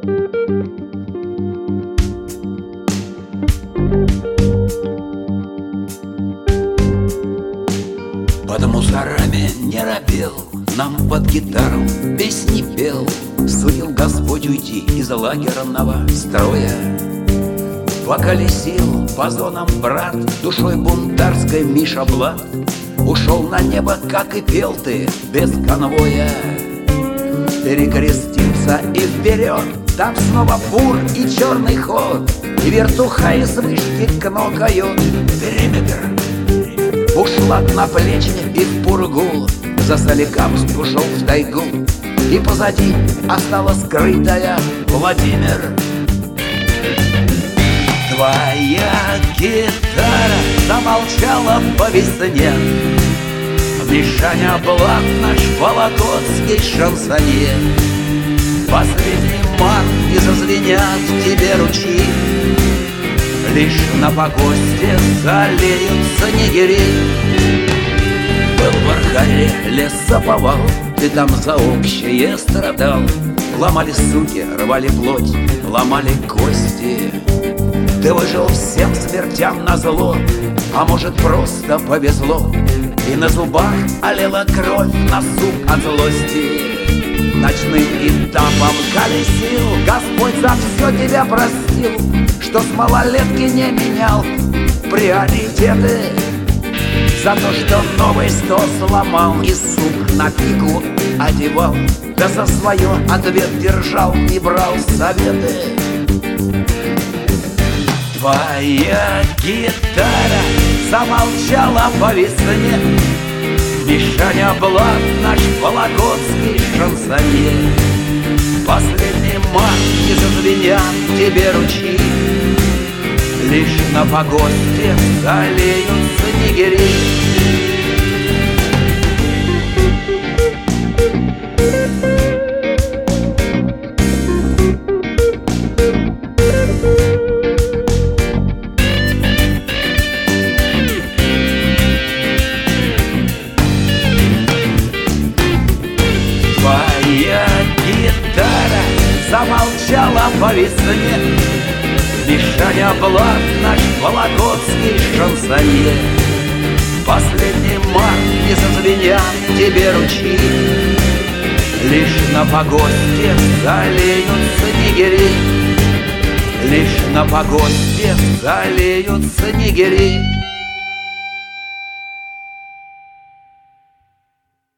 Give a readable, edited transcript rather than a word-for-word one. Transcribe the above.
Под мусорами не робел, нам под гитару песни пел. Сулил Господь уйти из лагерного строя. Поколесил по зонам брат, душой бунтарской Миша Блад. Ушел на небо, как и пел ты, без конвоя. Перекрестился и вперед, там снова бур и черный ход. И вертуха из вышки кнокают. Периметр. Бушлат на плечи и в пургу, за Соликамск ушел в тайгу. И позади осталась скрытая Владимир. Твоя гитара замолчала по весне. Мишаня Блад, наш вологодский шансоньер. Последний март и зазвенят в тебе ручьи. Лишь на погосте залеют снегири. Был в Архаре лесоповал, ты там за общее страдал. Ломали суки, рвали плоть, ломали кости. Ты выжил всем смертям назло, а может просто повезло. И на зубах олела кровь, на суп от злости. Ночным этапом колесил, Господь за все тебя простил, что с малолетки не менял приоритеты. За то, что новый стол сломал и сук на пику одевал, да за свое ответ держал и брал советы. Твоя гитара замолчала по весне. Мишаня Блад, наш вологодский шансоньер. Последний март не зазвенят тебе ручьи. Лишь на погосте залеют снегири. Твоя гитара замолчала по весне. Мишаня Блад, наш вологодский шансоньер. Последний март не зазвенят тебе ручьи. Лишь на погосте залеют снегири. Лишь на погосте залеют снегири.